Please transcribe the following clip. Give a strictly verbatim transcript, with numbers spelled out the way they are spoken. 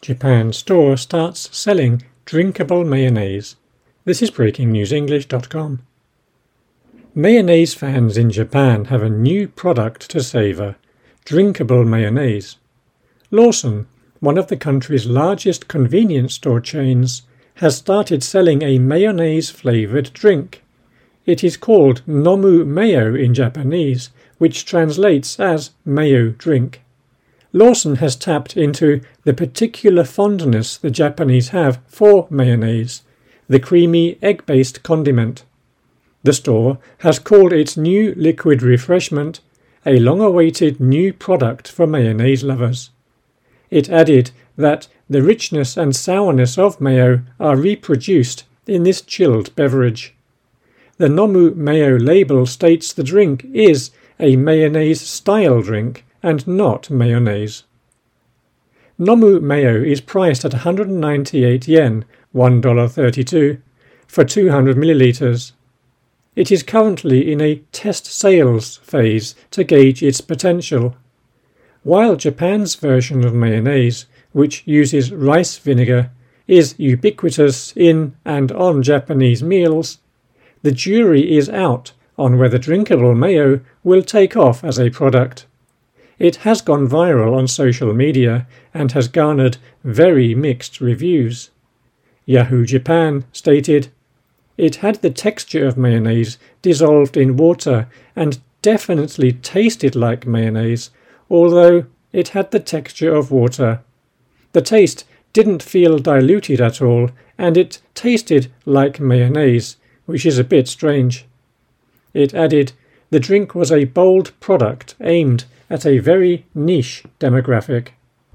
Japan store starts selling drinkable mayonnaise. This is breaking news english dot com. Mayonnaise fans in Japan have a new product to savour: drinkable mayonnaise. Lawson, one of the country's largest convenience store chains, has started selling a mayonnaise-flavoured drink. It is called Nomu Mayo in Japanese, which translates as mayo drink. Lawson has tapped into the particular fondness the Japanese have for mayonnaise, the creamy egg-based condiment. The store has called its new liquid refreshment a long-awaited new product for mayonnaise lovers. It added that the richness and sourness of mayo are reproduced in this chilled beverage. The Nomu Mayo label states the drink is a mayonnaise-style drink and not mayonnaise. Nomu Mayo is priced at one hundred ninety-eight yen, one dollar thirty-two, for two hundred millilitres. It is currently in a test sales phase to gauge its potential. While Japan's version of mayonnaise, which uses rice vinegar, is ubiquitous in and on Japanese meals, the jury is out on whether drinkable mayo will take off as a product. It has gone viral on social media and has garnered very mixed reviews. Yahoo Japan stated, "It had the texture of mayonnaise dissolved in water and definitely tasted like mayonnaise, although it had the texture of water. The taste didn't feel diluted at all, and it tasted like mayonnaise, which is a bit strange." It added, "The drink was a bold product aimed at a very niche demographic."